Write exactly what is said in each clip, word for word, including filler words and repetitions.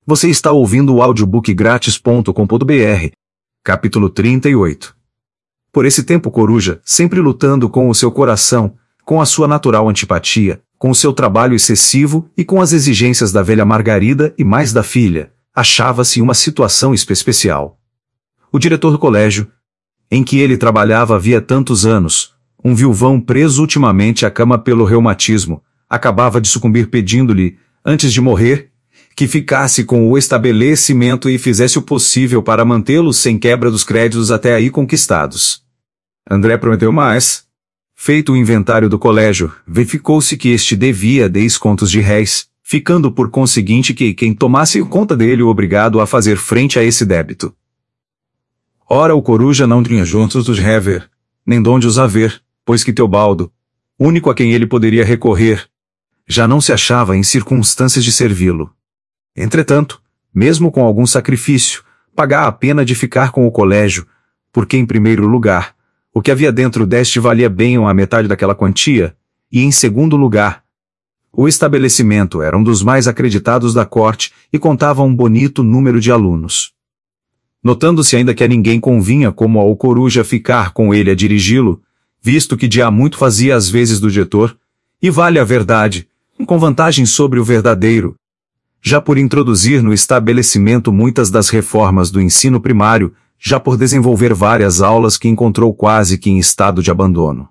Você está ouvindo o audiobook grátis ponto com ponto br. Capítulo trinta e oito. Por esse tempo Coruja, sempre lutando com o seu coração, com a sua natural antipatia, com o seu trabalho excessivo e com as exigências da velha Margarida e mais da filha, achava-se em uma situação especial. O diretor do colégio, em que ele trabalhava havia tantos anos, um viuvão preso ultimamente à cama pelo reumatismo, acabava de sucumbir pedindo-lhe, antes de morrer, que ficasse com o estabelecimento e fizesse o possível para mantê-los sem quebra dos créditos até aí conquistados. André prometeu mais. Feito o inventário do colégio, verificou-se que este devia dez contos de réis, ficando por conseguinte que quem tomasse conta dele o obrigado a fazer frente a esse débito. Ora o Coruja não tinha juntos dos rever, nem donde os haver, pois que Teobaldo, único a quem ele poderia recorrer, já não se achava em circunstâncias de servi-lo. Entretanto, mesmo com algum sacrifício, pagar a pena de ficar com o colégio, porque em primeiro lugar, o que havia dentro deste valia bem a metade daquela quantia, e em segundo lugar, o estabelecimento era um dos mais acreditados da corte e contava um bonito número de alunos. Notando-se ainda que a ninguém convinha como ao Coruja ficar com ele a dirigi-lo, visto que de há muito fazia as vezes do diretor, e vale a verdade, com vantagem sobre o verdadeiro, já por introduzir no estabelecimento muitas das reformas do ensino primário, já por desenvolver várias aulas que encontrou quase que em estado de abandono.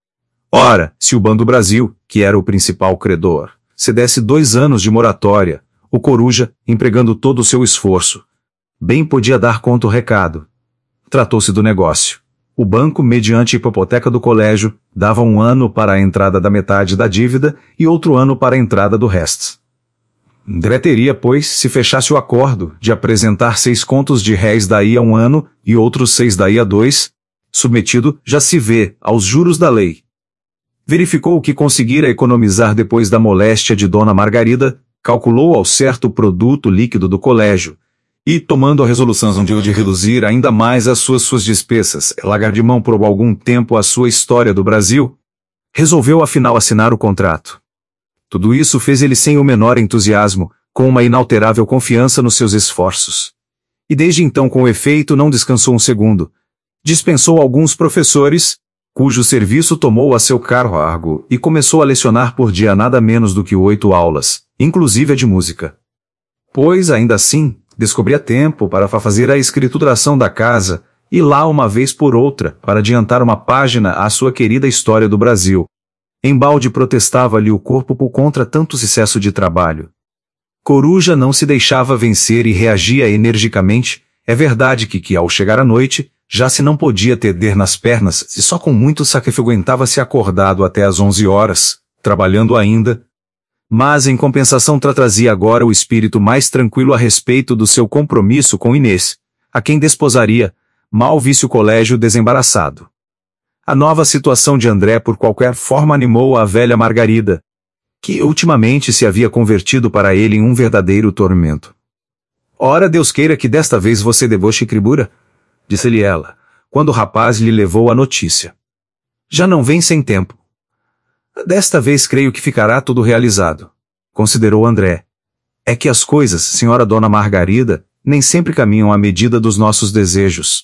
Ora, se o Banco do Brasil, que era o principal credor, se desse dois anos de moratória, o Coruja, empregando todo o seu esforço, bem podia dar conta o recado. Tratou-se do negócio. O banco, mediante a hipoteca do colégio, dava um ano para a entrada da metade da dívida e outro ano para a entrada do resto. André teria, pois, se fechasse o acordo, de apresentar seis contos de réis daí a um ano e outros seis daí a dois, submetido, já se vê, aos juros da lei. Verificou o que conseguira economizar depois da moléstia de Dona Margarida, calculou ao certo o produto líquido do colégio, e, tomando a resolução de, de reduzir ainda mais as suas, suas despesas, largar de mão por algum tempo a sua história do Brasil, resolveu afinal assinar o contrato. Tudo isso fez ele sem o menor entusiasmo, com uma inalterável confiança nos seus esforços. E desde então com efeito não descansou um segundo. Dispensou alguns professores, cujo serviço tomou a seu cargo e começou a lecionar por dia nada menos do que oito aulas, inclusive a de música. Pois, ainda assim, descobria tempo para fazer a escrituração da casa, e lá uma vez por outra, para adiantar uma página à sua querida história do Brasil. Embalde protestava-lhe o corpo por contra tanto excesso de trabalho. Coruja não se deixava vencer e reagia energicamente. É verdade que, que ao chegar à noite, já se não podia ter nas pernas e só com muito sacrifício aguentava-se acordado até às onze horas, trabalhando ainda. Mas em compensação trazia agora o espírito mais tranquilo a respeito do seu compromisso com Inês, a quem desposaria, mal visse o colégio desembaraçado. A nova situação de André por qualquer forma animou a velha Margarida, que ultimamente se havia convertido para ele em um verdadeiro tormento. Ora Deus queira que desta vez você deboche Cribura, disse-lhe ela, quando o rapaz lhe levou a notícia. Já não vem sem tempo. Desta vez creio que ficará tudo realizado, considerou André. É que as coisas, senhora Dona Margarida, nem sempre caminham à medida dos nossos desejos.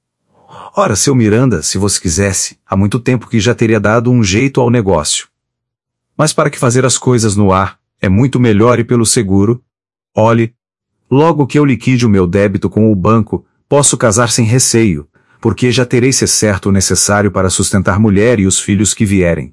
Ora, seu Miranda, se você quisesse, há muito tempo que já teria dado um jeito ao negócio. Mas para que fazer as coisas no ar, é muito melhor e pelo seguro. Olhe, logo que eu liquide o meu débito com o banco, posso casar sem receio, porque já terei se certo o necessário para sustentar mulher e os filhos que vierem.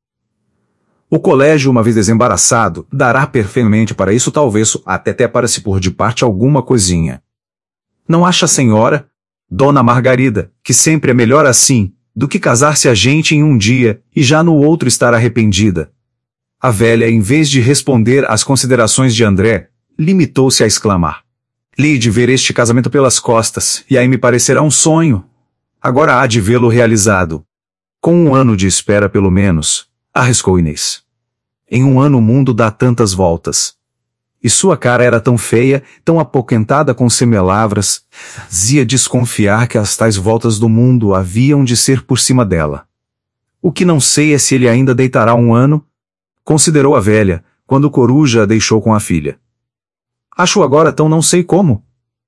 O colégio, uma vez desembaraçado, dará perfeitamente para isso talvez até até para se pôr de parte alguma coisinha. Não acha, senhora, Dona Margarida, que sempre é melhor assim, do que casar-se a gente em um dia, e já no outro estar arrependida? A velha, em vez de responder às considerações de André, limitou-se a exclamar. Li de ver este casamento pelas costas, e aí me parecerá um sonho. Agora há de vê-lo realizado. Com um ano de espera pelo menos, arriscou Inês. Em um ano o mundo dá tantas voltas. E sua cara era tão feia, tão apoquentada com semelavras, fazia desconfiar que as tais voltas do mundo haviam de ser por cima dela. O que não sei é se ele ainda deitará um ano, considerou a velha, quando Coruja a deixou com a filha. Acho agora tão não sei como.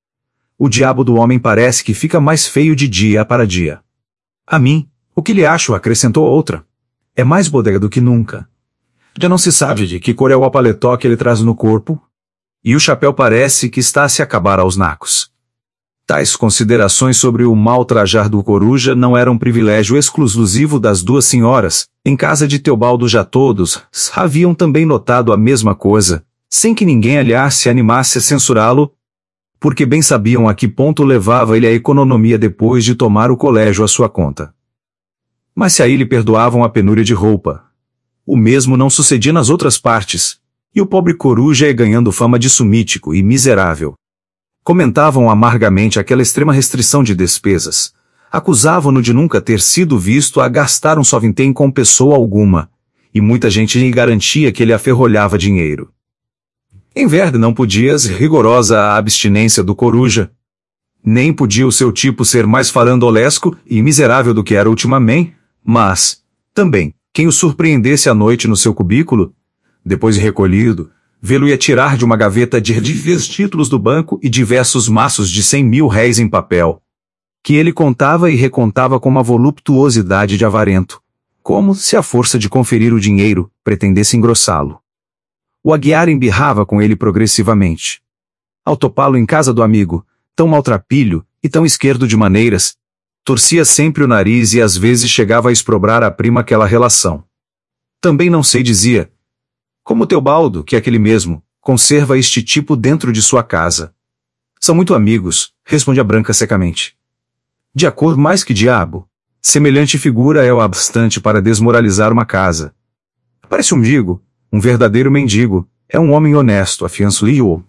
O diabo do homem parece que fica mais feio de dia para dia. A mim, o que lhe acho, acrescentou outra. É mais bodega do que nunca. Já não se sabe de que cor é o paletó que ele traz no corpo, e o chapéu parece que está a se acabar aos nacos. Tais considerações sobre o mal trajar do coruja não eram privilégio exclusivo das duas senhoras. Em casa de Teobaldo já todos haviam também notado a mesma coisa, sem que ninguém, aliás, se animasse a censurá-lo, porque bem sabiam a que ponto levava ele a economia depois de tomar o colégio à sua conta. Mas se aí lhe perdoavam a penúria de roupa, o mesmo não sucedia nas outras partes, e o pobre coruja ia ganhando fama de sumítico e miserável. Comentavam amargamente aquela extrema restrição de despesas, acusavam-no de nunca ter sido visto a gastar um só vintém com pessoa alguma, e muita gente lhe garantia que ele aferrolhava dinheiro. Em verdade não podia ser rigorosa a abstinência do coruja, nem podia o seu tipo ser mais farandolesco e miserável do que era ultimamente, mas, também, quem o surpreendesse à noite no seu cubículo, depois de recolhido, vê-lo ia tirar de uma gaveta de diversos títulos do banco e diversos maços de cem mil réis em papel, que ele contava e recontava com uma voluptuosidade de avarento, como se a força de conferir o dinheiro pretendesse engrossá-lo. O Aguiar embirrava com ele progressivamente. Ao topá-lo em casa do amigo, tão maltrapilho e tão esquerdo de maneiras, torcia sempre o nariz e às vezes chegava a exprobrar à prima aquela relação. Também não sei, dizia, como Teobaldo, que é aquele mesmo, conserva este tipo dentro de sua casa. São muito amigos, responde a Branca secamente. De acordo mais que diabo, semelhante figura é o bastante para desmoralizar uma casa. Parece um mendigo, um verdadeiro mendigo, é um homem honesto, afianço-lhe eu.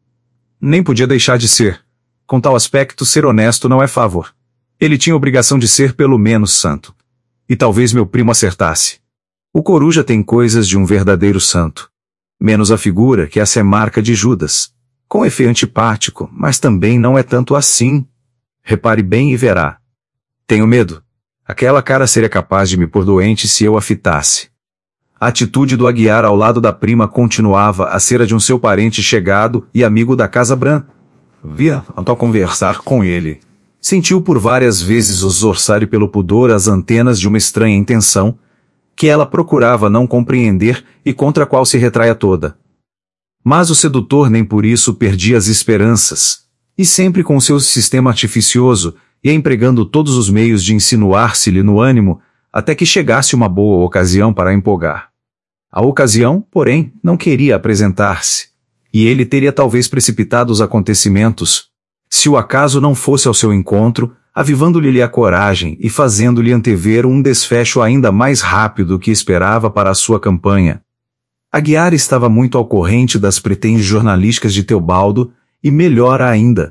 Nem podia deixar de ser. Com tal aspecto, ser honesto não é favor. Ele tinha obrigação de ser pelo menos santo. E talvez meu primo acertasse. O coruja tem coisas de um verdadeiro santo. Menos a figura, que essa é marca de Judas. Com efeito antipático, mas também não é tanto assim. Repare bem e verá. Tenho medo. Aquela cara seria capaz de me pôr doente se eu a fitasse. A atitude do Aguiar ao lado da prima continuava a ser a de um seu parente chegado e amigo da Casa Branca. Via, ao conversar com ele, sentiu por várias vezes os orçar pelo pudor as antenas de uma estranha intenção, que ela procurava não compreender e contra a qual se retraia toda. Mas o sedutor nem por isso perdia as esperanças, e sempre com seu sistema artificioso, ia empregando todos os meios de insinuar-se-lhe no ânimo, até que chegasse uma boa ocasião para a empolgar. A ocasião, porém, não queria apresentar-se, e ele teria talvez precipitado os acontecimentos, se o acaso não fosse ao seu encontro, avivando-lhe a coragem e fazendo-lhe antever um desfecho ainda mais rápido do que esperava para a sua campanha. Aguiar estava muito ao corrente das pretensões jornalísticas de Teobaldo, e melhor ainda,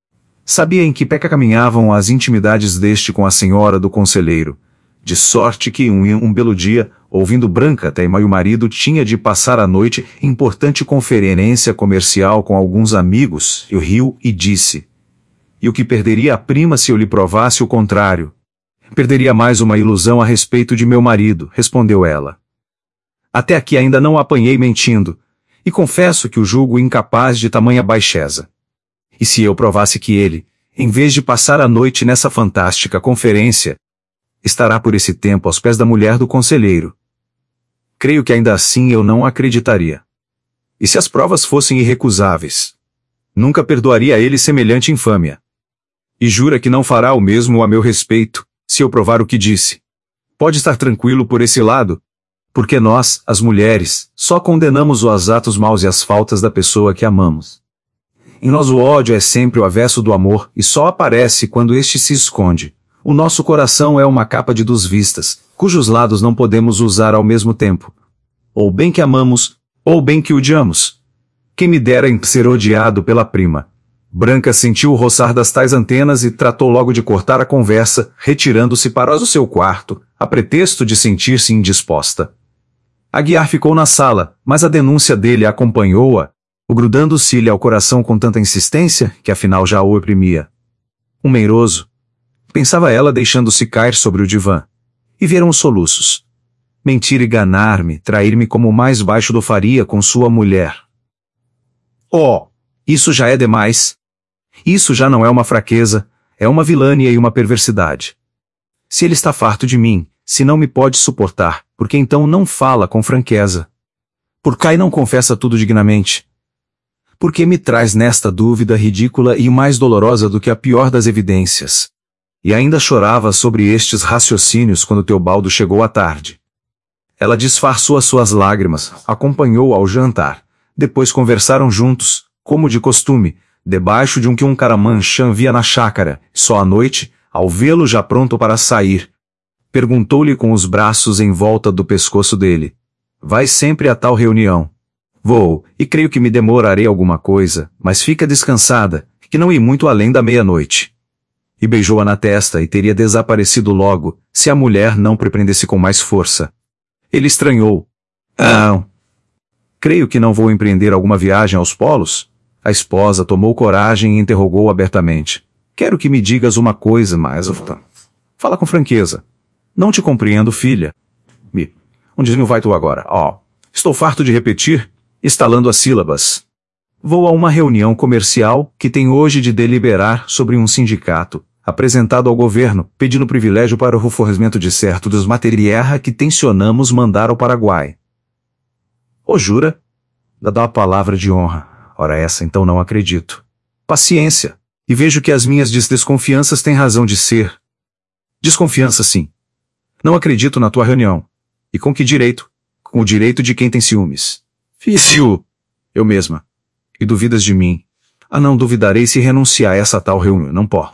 sabia em que pé caminhavam as intimidades deste com a senhora do conselheiro, de sorte que um, um belo dia, ouvindo Branca teima e o marido tinha de passar a noite em importante conferência comercial com alguns amigos, e riu e disse: e o que perderia a prima se eu lhe provasse o contrário? Perderia mais uma ilusão a respeito de meu marido, respondeu ela. Até aqui ainda não a apanhei mentindo, e confesso que o julgo incapaz de tamanha baixeza. E se eu provasse que ele, em vez de passar a noite nessa fantástica conferência, estará por esse tempo aos pés da mulher do conselheiro? Creio que ainda assim eu não acreditaria. E se as provas fossem irrecusáveis? Nunca perdoaria a ele semelhante infâmia. E jura que não fará o mesmo a meu respeito, se eu provar o que disse. Pode estar tranquilo por esse lado, porque nós, as mulheres, só condenamos os atos maus e as faltas da pessoa que amamos. Em nós o ódio é sempre o avesso do amor e só aparece quando este se esconde. O nosso coração é uma capa de duas vistas, cujos lados não podemos usar ao mesmo tempo. Ou bem que amamos, ou bem que odiamos. Quem me dera em ser odiado pela prima. Branca sentiu o roçar das tais antenas e tratou logo de cortar a conversa, retirando-se para o seu quarto, a pretexto de sentir-se indisposta. Aguiar ficou na sala, mas a denúncia dele acompanhou-a, grudando-se-lhe ao coração com tanta insistência, que afinal já o oprimia. Um meiroso, pensava ela deixando-se cair sobre o divã. E vieram os soluços. Mentir e ganar-me, trair-me como o mais baixo do faria com sua mulher. Oh, Isso já é demais. Isso já não é uma fraqueza, é uma vilânia e uma perversidade. Se ele está farto de mim, se não me pode suportar, por que então não fala com franqueza? Por que não confessa tudo dignamente? Por que me traz nesta dúvida ridícula e mais dolorosa do que a pior das evidências? E ainda chorava sobre estes raciocínios quando Teobaldo chegou à tarde. Ela disfarçou as suas lágrimas, acompanhou-o ao jantar. Depois conversaram juntos, como de costume, debaixo de um que um caramanchã via na chácara. Só à noite, ao vê-lo já pronto para sair, perguntou-lhe com os braços em volta do pescoço dele: vai sempre a tal reunião? Vou, e creio que me demorarei alguma coisa, mas fica descansada, que não ir muito além da meia-noite. E beijou-a na testa e teria desaparecido logo, se a mulher não prendesse com mais força. Ele estranhou. Ah, creio que não vou empreender alguma viagem aos polos? A esposa tomou coragem e interrogou abertamente. Quero que me digas uma coisa, mas... Fala com franqueza. Não te compreendo, filha. Me, onde me vai tu agora? Oh, estou farto de repetir, estalando as sílabas. Vou a uma reunião comercial que tem hoje de deliberar sobre um sindicato, apresentado ao governo, pedindo privilégio para o fornecimento de certo dos materiais que tencionamos mandar ao Paraguai. Ô, jura? Dá a palavra de honra. Ora essa, então não acredito. Paciência. E vejo que as minhas desconfianças têm razão de ser. Desconfiança, sim. Não acredito na tua reunião. E com que direito? Com o direito de quem tem ciúmes. Fício. Eu mesma. E duvidas de mim. Ah, não duvidarei se renunciar a essa tal reunião, não pó.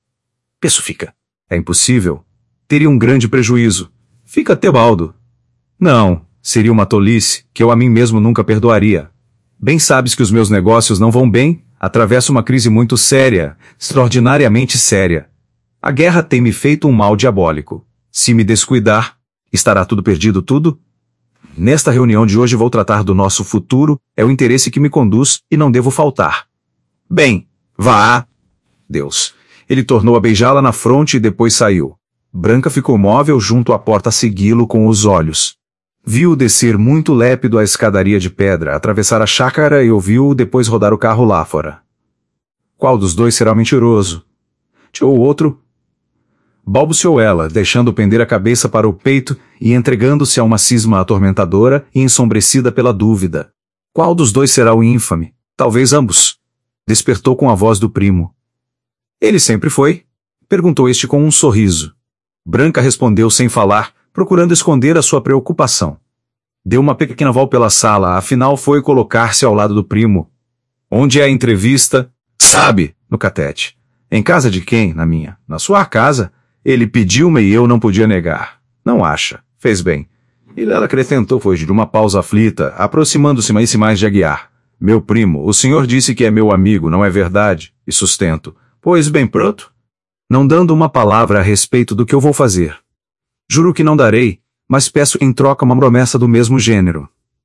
Peço fica. É impossível. Teria um grande prejuízo. Fica Teobaldo. Não, seria uma tolice, que eu a mim mesmo nunca perdoaria. Bem sabes que os meus negócios não vão bem, atravesso uma crise muito séria, extraordinariamente séria. A guerra tem me feito um mal diabólico. Se me descuidar, estará tudo perdido tudo? Nesta reunião de hoje vou tratar do nosso futuro, é o interesse que me conduz e não devo faltar. Bem, vá. Deus. Ele tornou a beijá-la na fronte e depois saiu. Branca ficou móvel junto à porta a segui-lo com os olhos. Viu-o descer muito lépido a escadaria de pedra, atravessar a chácara e ouviu-o depois rodar o carro lá fora. Qual dos dois será o mentiroso? Tirou o outro? Balbuciou ela, deixando pender a cabeça para o peito e entregando-se a uma cisma atormentadora e ensombrecida pela dúvida. Qual dos dois será o ínfame? Talvez ambos. Despertou com a voz do primo. Ele sempre foi? Perguntou este com um sorriso. Branca respondeu sem falar, procurando esconder a sua preocupação. Deu uma pequena volta pela sala, afinal foi colocar-se ao lado do primo. Onde é a entrevista? Sabe, no catete. Em casa de quem? Na minha. Na sua casa? Ele pediu-me e eu não podia negar. Não acha? Fez bem. E ela acrescentou foi de uma pausa aflita, aproximando-se mais e mais de Aguiar. Meu primo, o senhor disse que é meu amigo, não é verdade? E sustento. Pois bem pronto. Não dando uma palavra a respeito do que eu vou fazer. Juro que não darei, mas peço em troca uma promessa do mesmo gênero.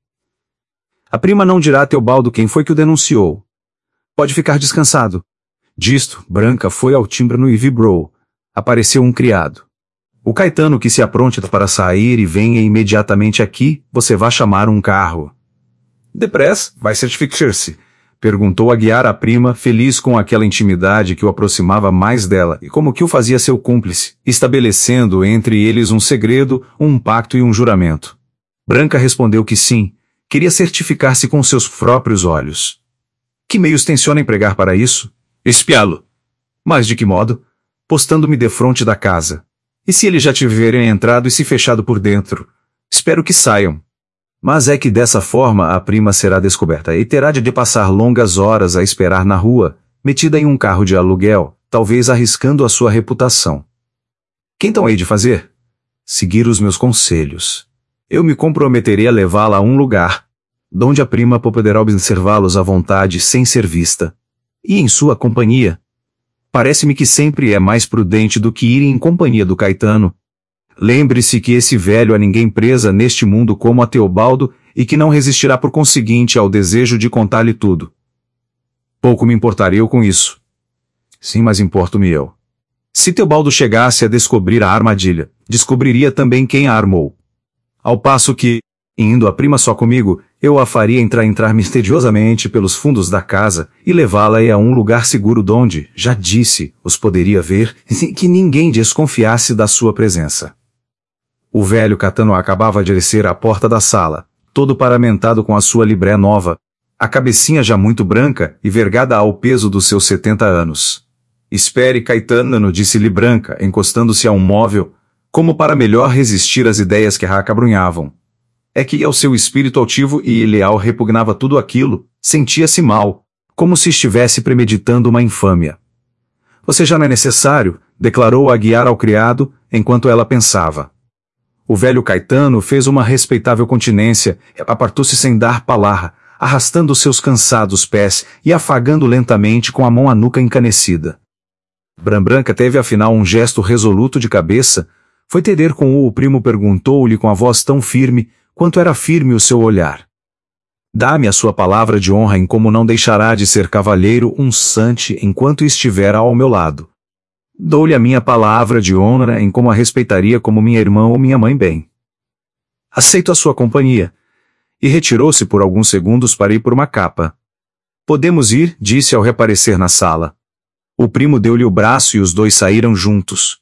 A prima não dirá a Teobaldo quem foi que o denunciou. Pode ficar descansado. Disto, Branca foi ao timbre e vibrou. Apareceu um criado. O Caetano que se apronte para sair e venha imediatamente aqui, você vai chamar um carro. Depressa, vai certificar-se. Perguntou Aguiar à prima, feliz com aquela intimidade que o aproximava mais dela e como que o fazia seu cúmplice, estabelecendo entre eles um segredo, um pacto e um juramento. Branca respondeu que sim, queria certificar-se com seus próprios olhos. Que meios tenciona empregar para isso? Espiá-lo. Mas de que modo? Postando-me defronte da casa. E se eles já tiverem entrado e se fechado por dentro? Espero que saiam. Mas é que dessa forma a prima será descoberta e terá de passar longas horas a esperar na rua, metida em um carro de aluguel, talvez arriscando a sua reputação. Que então hei de fazer? Seguir os meus conselhos. Eu me comprometerei a levá-la a um lugar, donde a prima poderá observá-los à vontade sem ser vista. E em sua companhia. Parece-me que sempre é mais prudente do que ir em companhia do Caetano. Lembre-se que esse velho a ninguém presa neste mundo como a Teobaldo e que não resistirá por conseguinte ao desejo de contar-lhe tudo. Pouco me importaria eu com isso. Sim, mas importo-me eu. Se Teobaldo chegasse a descobrir a armadilha, descobriria também quem a armou. Ao passo que, Indo a prima só comigo, eu a faria entrar entrar misteriosamente pelos fundos da casa e levá-la a um lugar seguro donde, já disse, os poderia ver, sem que ninguém desconfiasse da sua presença. O velho Catano acabava de descer à porta da sala, todo paramentado com a sua libré nova, a cabecinha já muito branca e vergada ao peso dos seus setenta anos. Espere, Caetano, disse-lhe Branca, encostando-se a um móvel, como para melhor resistir às ideias que a acabrunhavam. É que ao seu espírito altivo e leal repugnava tudo aquilo, sentia-se mal, como se estivesse premeditando uma infâmia. Você já não é necessário, declarou a guiar ao criado, enquanto ela pensava. O velho Caetano fez uma respeitável continência, apartou-se sem dar palavra, arrastando seus cansados pés e afagando lentamente com a mão a nuca encanecida. Brambranca teve afinal um gesto resoluto de cabeça, foi ter com o, o primo perguntou-lhe com a voz tão firme, quanto era firme o seu olhar. Dá-me a sua palavra de honra em como não deixará de ser cavalheiro um sante enquanto estiver ao meu lado. Dou-lhe a minha palavra de honra em como a respeitaria como minha irmã ou minha mãe bem. Aceito a sua companhia. E retirou-se por alguns segundos para ir por uma capa. Podemos ir, disse ao reaparecer na sala. O primo deu-lhe o braço e os dois saíram juntos.